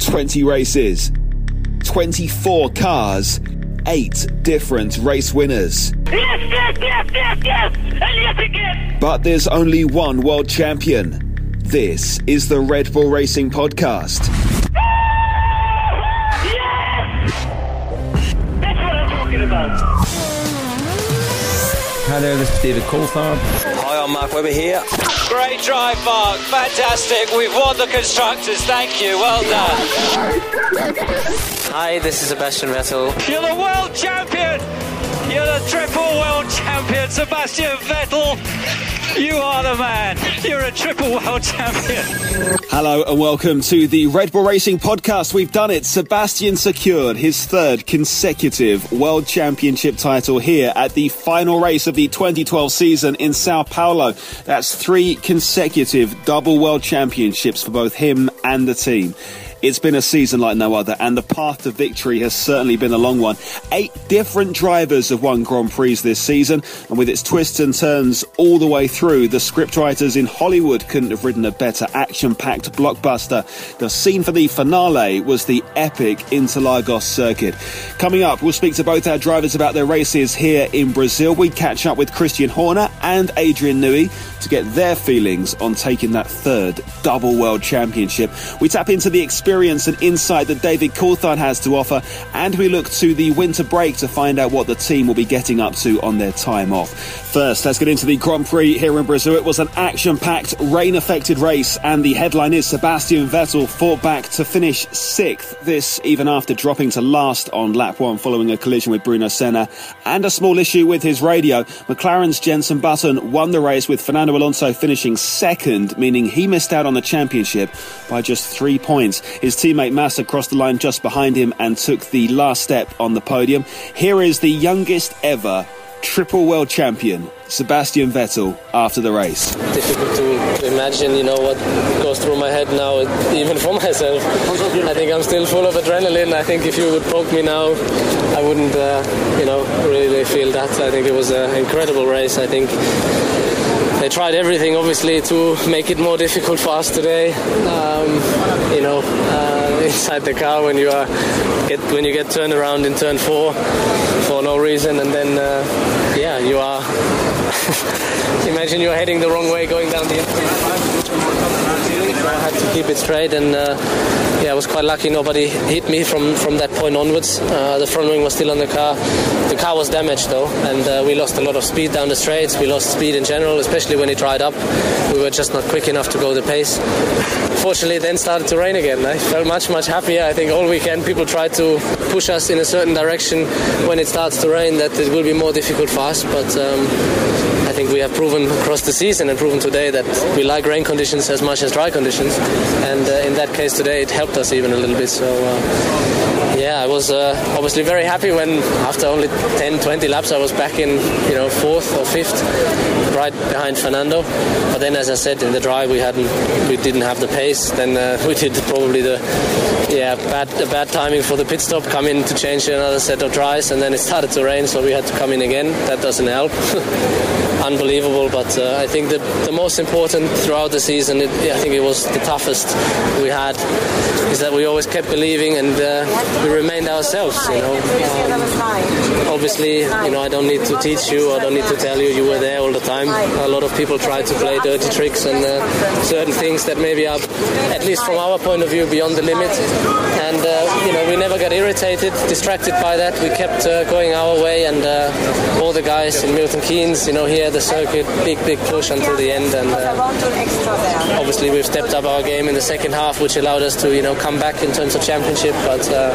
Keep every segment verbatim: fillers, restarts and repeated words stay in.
twenty races, twenty-four cars, eight different race winners. Yes, yes, yes, yes, yes, and yes again! But there's only one world champion. This is the Red Bull Racing Podcast. Yes! That's what I'm talking about. Hi there, this is David Coulthard. Hi, I'm Mark Webber here. Great drive, Mark. Fantastic. We've won the Constructors. Thank you. Well done. Hi, this is Sebastian Vettel. You're the world champion. You're the triple world champion, Sebastian Vettel. You are the man. You're a triple world champion. Hello and welcome to the Red Bull Racing Podcast. We've done it. Sebastian secured his third consecutive World Championship title here at the final race of the twenty twelve season in Sao Paulo. That's three consecutive double World Championships for both him and the team. It's been a season like no other, and the path to victory has certainly been a long one. Eight different drivers have won Grand Prix this season, and with its twists and turns all the way through, the scriptwriters in Hollywood couldn't have written a better action-packed blockbuster. The scene for the finale was the epic Interlagos circuit. Coming up, we'll speak to both our drivers about their races here in Brazil. We catch up with Christian Horner and Adrian Newey to get their feelings on taking that third double World Championship. We tap into the experience and insight that David Coulthard has to offer, and we look to the winter break to find out what the team will be getting up to on their time off. First, let's get into the Grand Prix here in Brazil. It was an action-packed, rain-affected race, and the headline is Sebastian Vettel fought back to finish sixth. This even after dropping to last on lap one following a collision with Bruno Senna and a small issue with his radio. McLaren's Jenson Button won the race with Fernando Alonso finishing second, meaning he missed out on the championship by just three points. His teammate Massa crossed the line just behind him and took the last step on the podium. Here is the youngest ever triple world champion, Sebastian Vettel, after the race. Difficult to, to imagine, you know, what goes through my head now, even for myself. I think I'm still full of adrenaline. I think if you would poke me now, I wouldn't, uh, you know, really feel that. I think it was an incredible race. I think they tried everything, obviously, to make it more difficult for us today. Um, you know, uh, inside the car when you are get when you get turned around in turn four for no reason, and then uh, yeah, you are. Imagine you're heading the wrong way going down the inside. I had to keep it straight, and uh, yeah, I was quite lucky. Nobody hit me from, from that point onwards. Uh, the front wing was still on the car. The car was damaged though, and uh, we lost a lot of speed down the straights. We lost speed in general, especially when it dried up. We were just not quick enough to go the pace. Fortunately, it then started to rain again. I felt much, much happier. I think all weekend people tried to push us in a certain direction when it starts to rain, that it will be more difficult for us, but um, I think we have proven across the season and proven today that we like rain conditions as much as dry conditions, and uh, in that case today it helped us even a little bit. So uh, yeah, I was uh, obviously very happy when after only ten twenty laps I was back in, you know, fourth or fifth, right behind Fernando. But then, as I said, in the drive we hadn't we didn't have the pace. Then uh, we did probably the yeah bad the bad timing for the pit stop, come in to change another set of dries, and then it started to rain, so we had to come in again. That doesn't help. Unbelievable, but uh, I think that the most important throughout the season, it, I think it was the toughest we had, is that we always kept believing, and uh, we remained ourselves, you know. Um, obviously, you know, I don't need to teach you, I don't need to tell you, you were there all the time. A lot of people try to play dirty tricks and uh, certain things that maybe are, at least from our point of view, beyond the limit. And, uh, you know, we never got irritated, distracted by that. We kept uh, going our way, and uh, all the guys in Milton Keynes, you know, here the circuit, big, big push until the end, and uh, obviously we've stepped up our game in the second half, which allowed us to, you know, come back in terms of championship. But uh,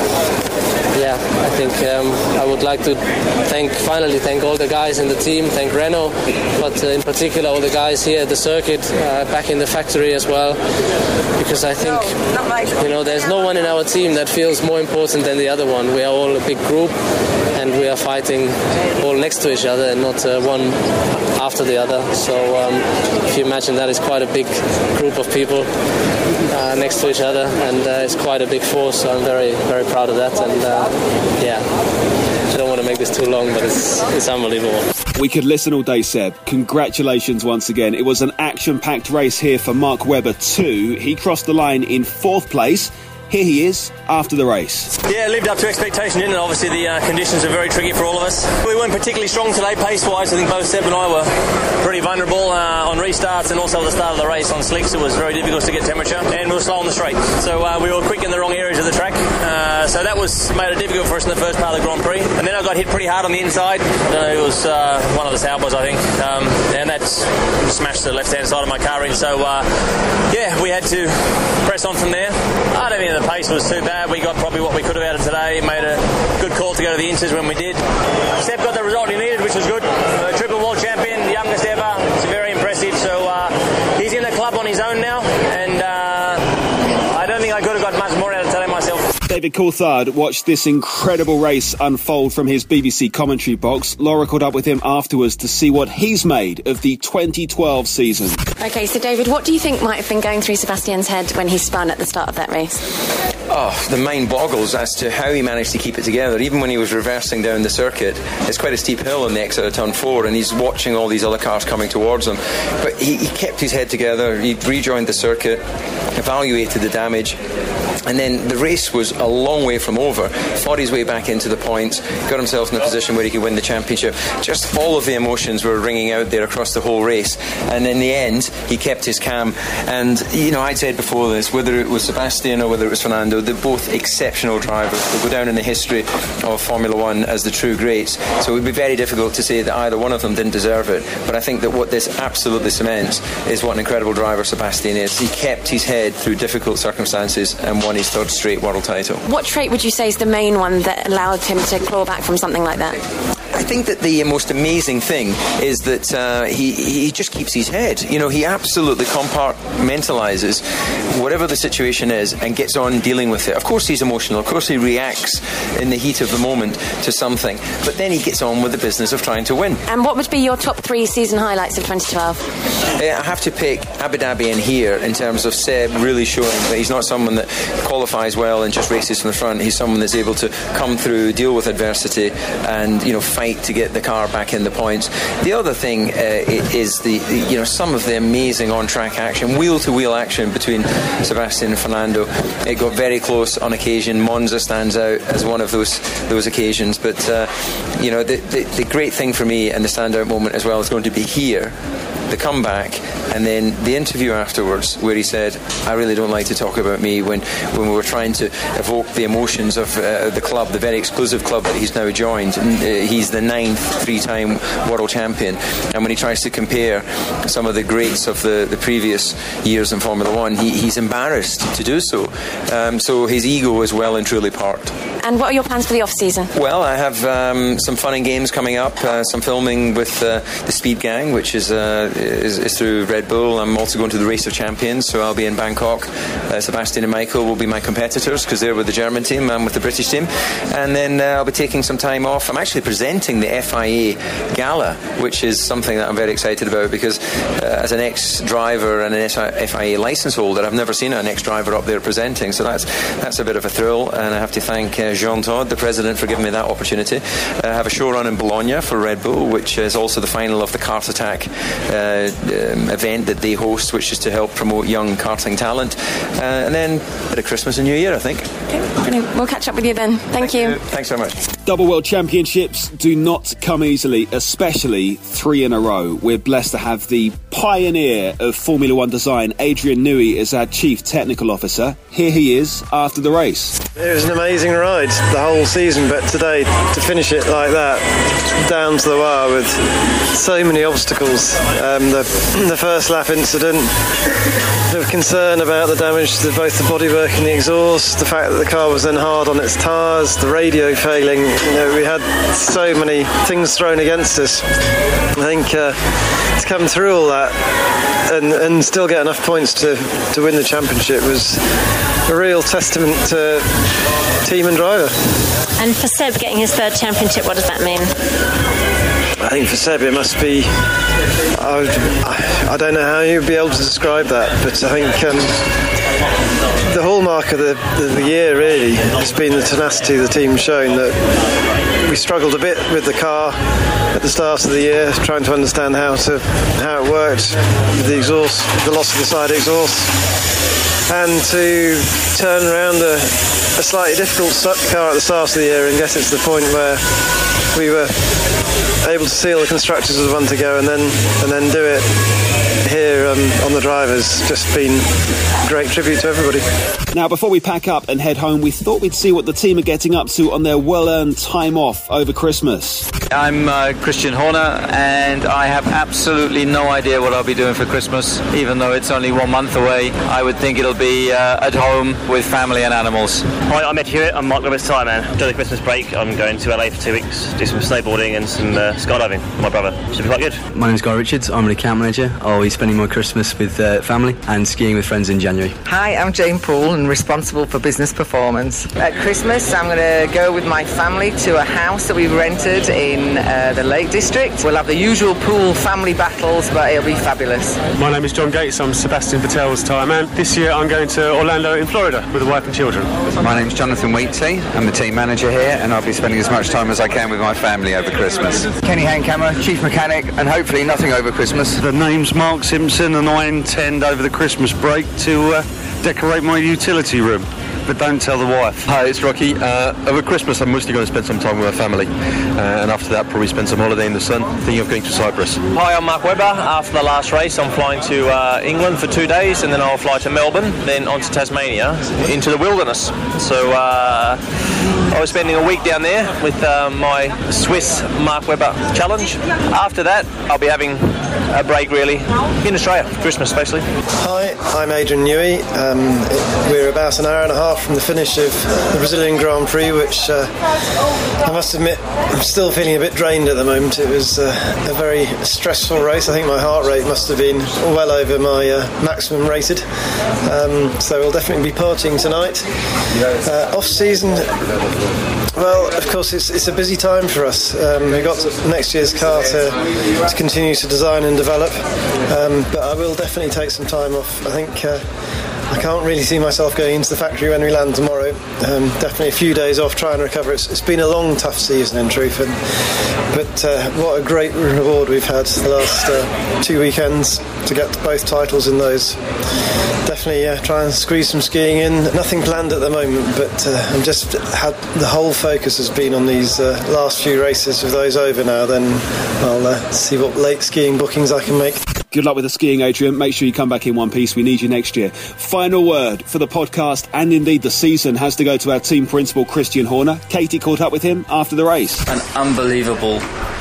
yeah, I think um, I would like to thank, finally thank all the guys in the team, thank Renault, but uh, in particular all the guys here at the circuit, uh, back in the factory as well, because I think, you know, there's no one in our team that feels more important than the other one. We are all a big group, and we are fighting all next to each other and not uh, one after the other. So um, if you imagine that, is quite a big group of people uh, next to each other, and uh, it's quite a big force. So I'm very, very proud of that. And uh, yeah, I don't want to make this too long, but it's it's unbelievable. We could listen all day, Seb. Congratulations once again. It was an action-packed race here for Mark Webber too. He crossed the line in fourth place. Here he is after the race. Yeah, lived up to expectation, didn't it? Obviously the uh, conditions are very tricky for all of us. We weren't particularly strong today pace-wise. I think both Seb and I were pretty vulnerable uh, on restarts and also at the start of the race on slicks. It was very difficult to get temperature and we were slow on the straight. So uh, we were quick in the wrong areas of the track. Uh, so that was made it difficult for us in the first part of the Grand Prix. And then I got hit pretty hard on the inside. Uh, it was uh, one of the sour bars, I think. Um, and that smashed the left-hand side of my car in. So uh, yeah, we had to press on from there. I don't think the pace was too bad. We got probably what we could have out of today. Made a good call to go to the inches when we did. Seb got the result he needed, which was good. Uh, triple world champion, youngest ever. It's very impressive. So uh, he's in the club on his own now, and uh, I don't think I could have got much more out of today myself. David Coulthard watched this incredible race unfold from his B B C commentary box. Laura caught up with him afterwards to see what he's made of the twenty twelve season. OK, so David, what do you think might have been going through Sebastian's head when he spun at the start of that race? Oh, the mind boggles as to how he managed to keep it together. Even when he was reversing down the circuit, it's quite a steep hill on the exit of turn four, and he's watching all these other cars coming towards him. But he, he kept his head together, he rejoined the circuit, evaluated the damage, and then the race was a long way from over. Fought his way back into the points, got himself in a position where he could win the championship. Just all of the emotions were ringing out there across the whole race, and in the end he kept his calm. And you know, I'd said before this, whether it was Sebastian or whether it was Fernando, they're both exceptional drivers. They'll go down in the history of Formula One as the true greats, so it would be very difficult to say that either one of them didn't deserve it. But I think that what this absolutely cements is what an incredible driver Sebastian is. He kept his head through difficult circumstances and won his third straight world title. What trait would you say is the main one that allowed him to claw back from something like that? I think that the most amazing thing is that uh, he, he just keeps his head. You know, he absolutely compartmentalises whatever the situation is and gets on dealing with it. Of course he's emotional, of course he reacts in the heat of the moment to something, but then he gets on with the business of trying to win. And what would be your top three season highlights of twenty twelve? I have to pick Abu Dhabi and here in terms of Seb really showing that he's not someone that qualifies well and just races from the front. He's someone that's able to come through, deal with adversity, and you know, fight to get the car back in the points. The other thing uh, is the, the you know some of the amazing on-track action, wheel-to-wheel action between Sebastian and Fernando. It got very close on occasion. Monza stands out as one of those those occasions. But uh, you know the, the the great thing for me and the standout moment as well is going to be here, the comeback, and then the interview afterwards where he said, I really don't like to talk about me, when, when we were trying to evoke the emotions of uh, the club, the very exclusive club that he's now joined. And, uh, he's the ninth three-time world champion, and when he tries to compare some of the greats of the, the previous years in Formula One, he, he's embarrassed to do so. Um, so his ego is well and truly parked. And what are your plans for the off-season? Well, I have um, some fun and games coming up, uh, some filming with uh, the Speed Gang, which is, uh, is is through Red Bull. I'm also going to the Race of Champions, so I'll be in Bangkok. Uh, Sebastian and Michael will be my competitors because they're with the German team, I'm with the British team. And then uh, I'll be taking some time off. I'm actually presenting the F I A Gala, which is something that I'm very excited about because uh, as an ex-driver and an F I A licence holder, I've never seen an ex-driver up there presenting, so that's that's a bit of a thrill, and I have to thank uh, Jean Todt, the president, for giving me that opportunity. Uh, I have a show run in Bologna for Red Bull, which is also the final of the Kart Attack uh, um, event that they host, which is to help promote young karting talent. Uh, and then a bit of Christmas and New Year, I think. Okay, brilliant. We'll catch up with you then. Thank, Thank you. you. Thanks so much. Double World Championships do not come easily, especially three in a row. We're blessed to have the pioneer of Formula One design, Adrian Newey, as our Chief Technical Officer. Here he is after the race. It was an amazing ride the whole season, but today to finish it like that, down to the wire with so many obstacles. Um, the, the first lap incident, the concern about the damage to both the bodywork and the exhaust, the fact that the car was then hard on its tyres, the radio failing. You know, we had so many things thrown against us. I think uh, to come through all that and, and still get enough points to, to win the championship was a real testament to team and driver. And for Seb getting his third championship, what does that mean? I think for Seb it must be, I, would, I don't know how you'd be able to describe that, but I think um, the hallmark of the, the, the year really has been the tenacity the team's shown. That we struggled a bit with the car at the start of the year, trying to understand how to how it worked with the exhaust, the loss of the side exhaust. and to turn around a, a slightly difficult car at the start of the year and get it to the point where we were able to seal the constructors with one to go, and then and then do it here um, on the drivers. Just been a great tribute to everybody. Now, before we pack up and head home, we thought we'd see what the team are getting up to on their well-earned time off over Christmas. I'm uh, Christian Horner, and I have absolutely no idea what I'll be doing for Christmas. Even though it's only one month away, I would think it'll be uh, at home with family and animals. Hi, I'm Ed Hewitt. I'm Mark Roberts' tyre man. During the Christmas break, I'm going to L A for two weeks, do some snowboarding and some uh, skydiving with my brother. Should be quite good. My name's Guy Richards. I'm an account manager. I'll be spending my Christmas with uh, family and skiing with friends in January. Hi, I'm Jane Poole and responsible for business performance. At Christmas, I'm going to go with my family to a house that we've rented in uh, the Lake District. We'll have the usual pool family battles, but it'll be fabulous. My name is John Gates. I'm Sebastian Vettel's tyre man. This year I'm going to Orlando in Florida with a wife and children. My name's Jonathan Wheatsey. I'm the team manager here, and I'll be spending as much time as I can with my family over Christmas. Kenny Handcammer, chief mechanic, and hopefully nothing over Christmas. The name's Mark Simpson, and I intend over the Christmas break to uh, decorate my utility room. But don't tell the wife. Hi, it's Rocky. Uh, over Christmas, I'm mostly going to spend some time with my family, uh, and after that, probably spend some holiday in the sun, thinking of going to Cyprus. Hi, I'm Mark Webber. After the last race, I'm flying to uh, England for two days, and then I'll fly to Melbourne, then on to Tasmania, into the wilderness. So uh, I was spending a week down there with uh, my Swiss Mark Webber challenge. After that, I'll be having a break, really, in Australia, Christmas especially. Hi, I'm Adrian Newey. Um, we're about an hour and a half from the finish of the Brazilian Grand Prix, which uh, I must admit I'm still feeling a bit drained at the moment. It was uh, a very stressful race. I think my heart rate must have been well over my uh, maximum rated. Um, so we'll definitely be partying tonight. Uh, off season, well, of course it's it's a busy time for us. Um, we've got next year's car to, to continue to design and develop, um, but I will definitely take some time off. I think uh, I can't really see myself going into the factory when we land tomorrow. Um, definitely a few days off, try and recover. It's, it's been a long, tough season in truth, and, but uh, what a great reward we've had the last uh, two weekends to get both titles in those. Definitely uh, try and squeeze some skiing in. Nothing planned at the moment, but uh, I'm just had the whole focus has been on these uh, last few races. With those over now, then I'll uh, see what late skiing bookings I can make. Good luck with the skiing, Adrian. Make sure you come back in one piece. We need you next year. Final word for the podcast and indeed the season has to go to our team principal, Christian Horner. Katie caught up with him after the race. An unbelievable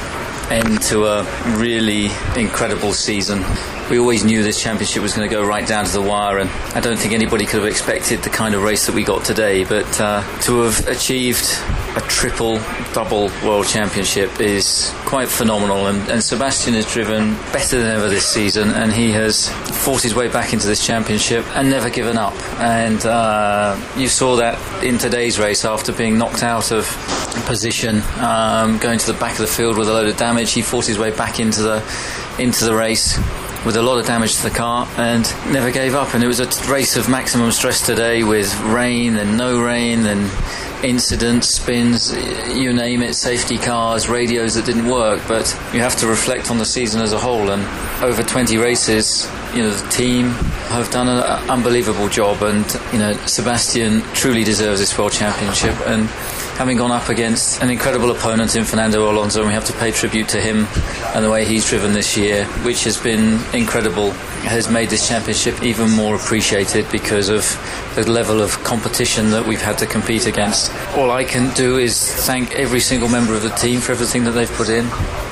end to a really incredible season. We always knew this championship was going to go right down to the wire, and I don't think anybody could have expected the kind of race that we got today, but uh, to have achieved a triple double world championship is quite phenomenal, and, and Sebastian has driven better than ever this season, and he has fought his way back into this championship and never given up. And uh, you saw that in today's race. After being knocked out of position, um, going to the back of the field with a load of damage, he fought his way back into the into the race with a lot of damage to the car and never gave up. And it was a race of maximum stress today, with rain and no rain and incidents, spins, you name it, safety cars, radios that didn't work. But you have to reflect on the season as a whole, and over twenty races, you know, the team have done an unbelievable job, and you know, Sebastian truly deserves this world championship. And having gone up against an incredible opponent in Fernando Alonso, and we have to pay tribute to him and the way he's driven this year, which has been incredible, has made this championship even more appreciated because of the level of competition that we've had to compete against. All I can do is thank every single member of the team for everything that they've put in.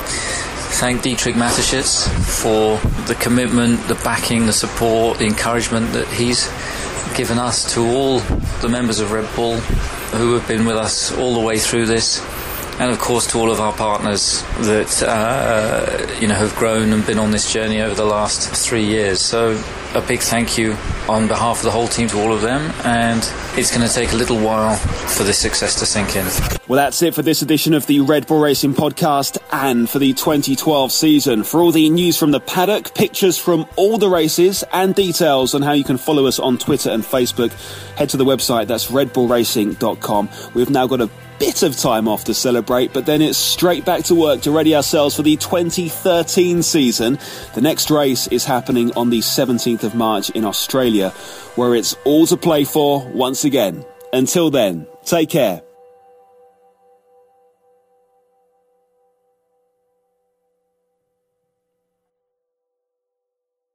Thank Dietrich Mateschitz for the commitment, the backing, the support, the encouragement that he's given us, to all the members of Red Bull who have been with us all the way through this, and of course to all of our partners that uh, you know have grown and been on this journey over the last three years. So a big thank you on behalf of the whole team to all of them, and it's going to take a little while for this success to sink in. Well, that's it for this edition of the Red Bull Racing podcast and for the twenty twelve season. For all the news from the paddock, pictures from all the races and details on how you can follow us on Twitter and Facebook, head to the website. That's red bull racing dot com. We've now got a bit of time off to celebrate, but then it's straight back to work to ready ourselves for the twenty thirteen season. The next race is happening on the seventeenth of March in Australia, where it's all to play for once again. Until then, take care.